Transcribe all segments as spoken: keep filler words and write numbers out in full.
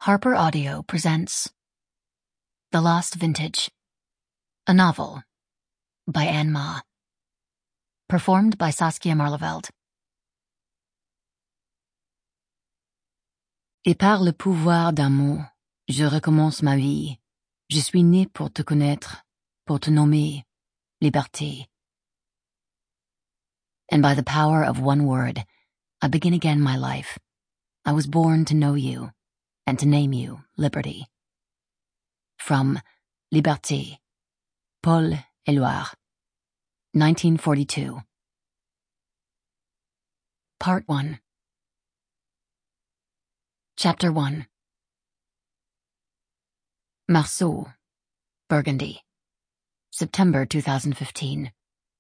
Harper Audio presents The Lost Vintage, a novel by Anne Ma, performed by Saskia Marleveld. Et par le pouvoir d'un mot, je recommence ma vie. Je suis né pour te connaître, pour te nommer, liberté. And by the power of one word, I begin again my life. I was born to know you, and to name you liberty. From Liberté, Paul Éluard, nineteen forty-two. Part one. Chapter one. Marceau, Burgundy, September two thousand fifteen.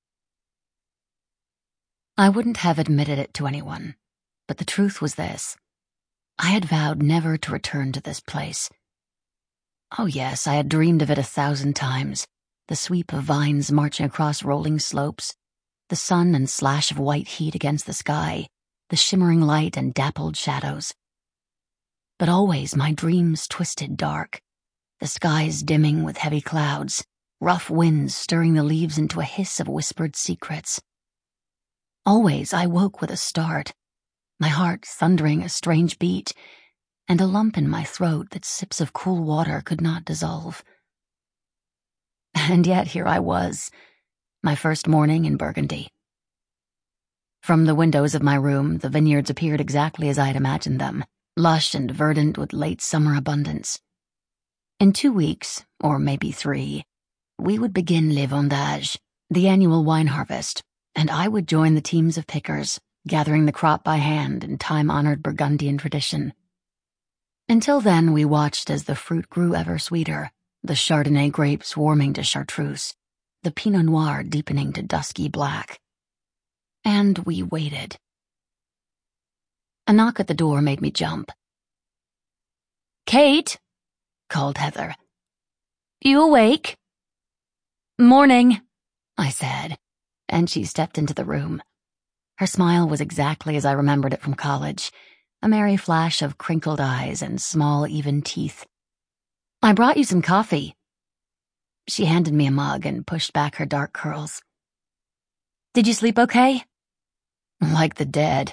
I wouldn't have admitted it to anyone, but the truth was this. I had vowed never to return to this place. Oh yes, I had dreamed of it a thousand times, the sweep of vines marching across rolling slopes, the sun and slash of white heat against the sky, the shimmering light and dappled shadows. But always my dreams twisted dark, the skies dimming with heavy clouds, rough winds stirring the leaves into a hiss of whispered secrets. Always I woke with a start, my heart thundering a strange beat, and a lump in my throat that sips of cool water could not dissolve. And yet here I was, my first morning in Burgundy. From the windows of my room, the vineyards appeared exactly as I had imagined them, lush and verdant with late summer abundance. In two weeks, or maybe three, we would begin Les Vendages, the annual wine harvest, and I would join the teams of pickers, gathering the crop by hand in time-honored Burgundian tradition. Until then, we watched as the fruit grew ever sweeter, the Chardonnay grapes warming to chartreuse, the Pinot Noir deepening to dusky black. And we waited. A knock at the door made me jump. "Kate," called Heather. "You awake?" "Morning," I said, and she stepped into the room. Her smile was exactly as I remembered it from college, a merry flash of crinkled eyes and small, even teeth. "I brought you some coffee." She handed me a mug and pushed back her dark curls. "Did you sleep okay?" "Like the dead."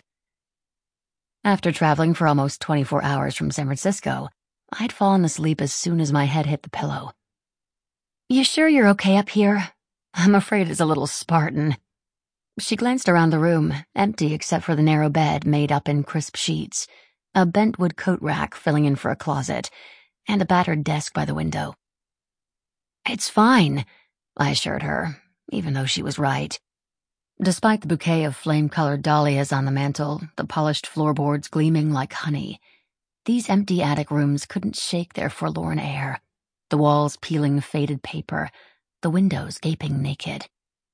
After traveling for almost twenty-four hours from San Francisco, I'd fallen asleep as soon as my head hit the pillow. "You sure you're okay up here? I'm afraid it's a little Spartan." She glanced around the room, empty except for the narrow bed made up in crisp sheets, a bentwood coat rack filling in for a closet, and a battered desk by the window. "It's fine," I assured her, even though she was right. Despite the bouquet of flame-colored dahlias on the mantel, the polished floorboards gleaming like honey, these empty attic rooms couldn't shake their forlorn air, the walls peeling faded paper, the windows gaping naked.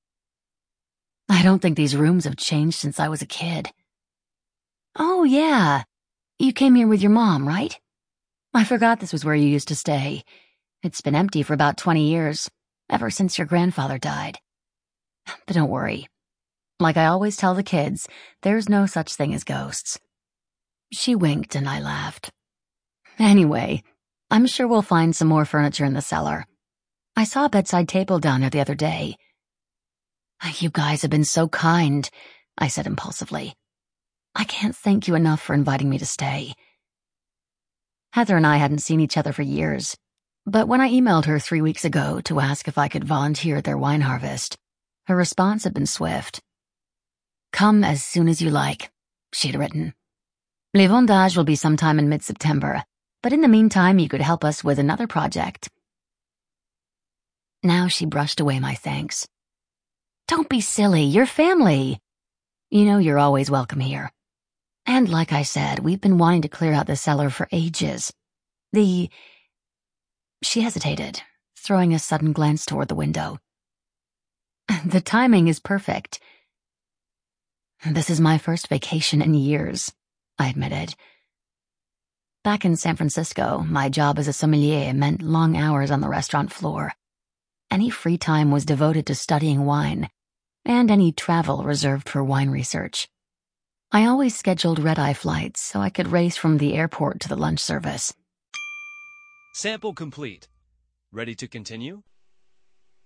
"I don't think these rooms have changed since I was a kid." "Oh, yeah. You came here with your mom, right? I forgot this was where you used to stay. It's been empty for about twenty years, ever since your grandfather died. But don't worry. Like I always tell the kids, there's no such thing as ghosts." She winked and I laughed. "Anyway, I'm sure we'll find some more furniture in the cellar. I saw a bedside table down there the other day." "You guys have been so kind," I said impulsively. "I can't thank you enough for inviting me to stay." Heather and I hadn't seen each other for years, but when I emailed her three weeks ago to ask if I could volunteer at their wine harvest, her response had been swift. "Come as soon as you like," she had written. "Les Vendages will be sometime in mid-September, but in the meantime you could help us with another project." Now she brushed away my thanks. "Don't be silly, you're family. You know you're always welcome here. And like I said, we've been wanting to clear out the cellar for ages. The—" She hesitated, throwing a sudden glance toward the window. "The timing is perfect." "This is my first vacation in years," I admitted. Back in San Francisco, my job as a sommelier meant long hours on the restaurant floor. Any free time was devoted to studying wine, and any travel reserved for wine research. I always scheduled red-eye flights so I could race from the airport to the lunch service. Sample complete. Ready to continue?